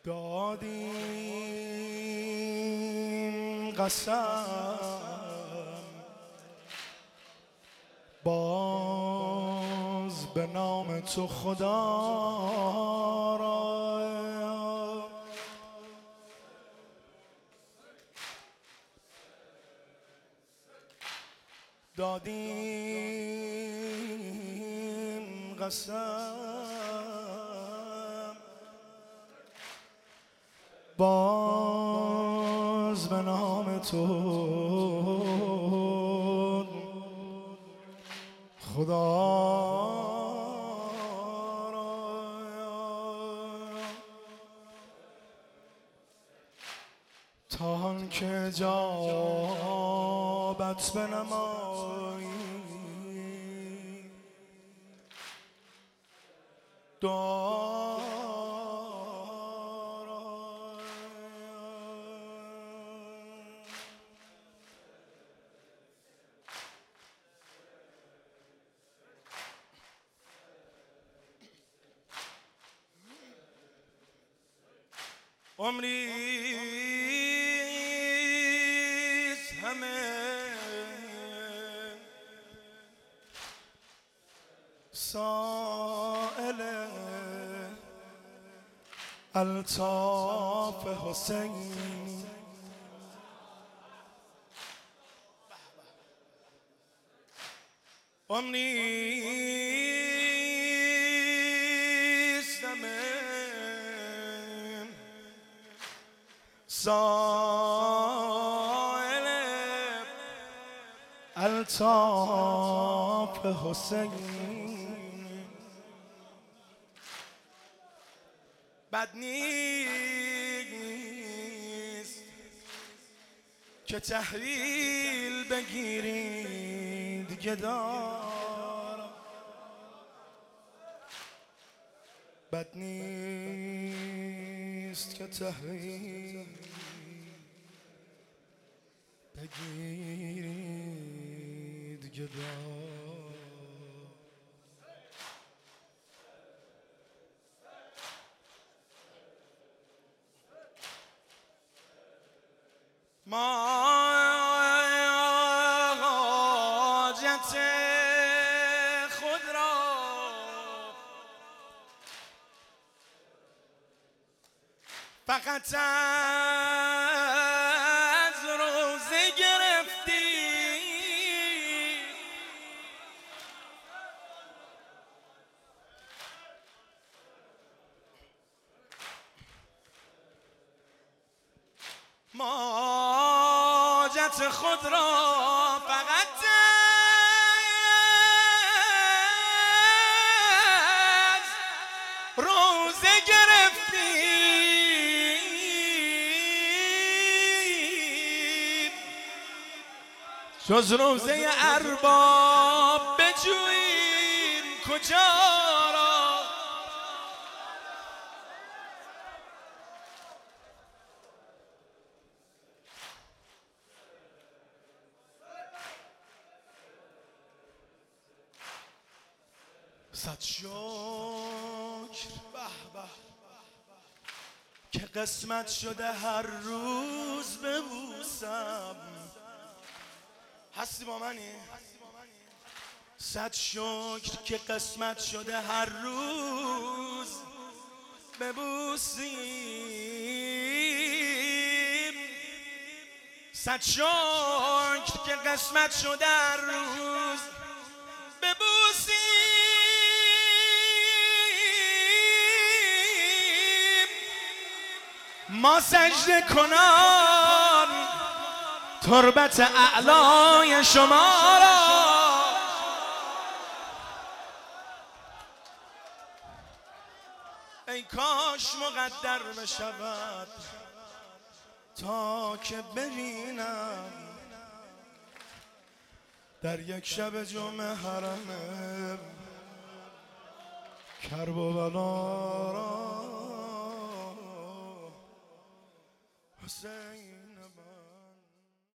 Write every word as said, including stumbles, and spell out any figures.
دادیم قسم باز به نام تو خدا را، دادیم قسم باز به نام تو خدا را، تا آنکه اجابت بنمایی دعا را. عمریست همه سائل الطاف حسین، عمریست همه سائل الطاف حسین. بد نیست که تحویل بگیرید گدارا، بد نیست که تحویل بگیرید گدارا. ما حاجت خود را فقط از روزه گرفتیم، ما حاجت خود را فقط از روزه گرفتیم، جز روزه ارباب بجوییم کجا را. صد شکر به به که قسمت شده هر روز ببوسم. هستی با منی؟ صد شکر که قسمت شده هر روز ببوسیم، صد شکر که قسمت شده هر روز ببوسیم. ما سجده کنان تربت اعلای شما را، ای کاش مقدر بشود تا که ببینم در یک شب جمعه حرم کربلا را حسین.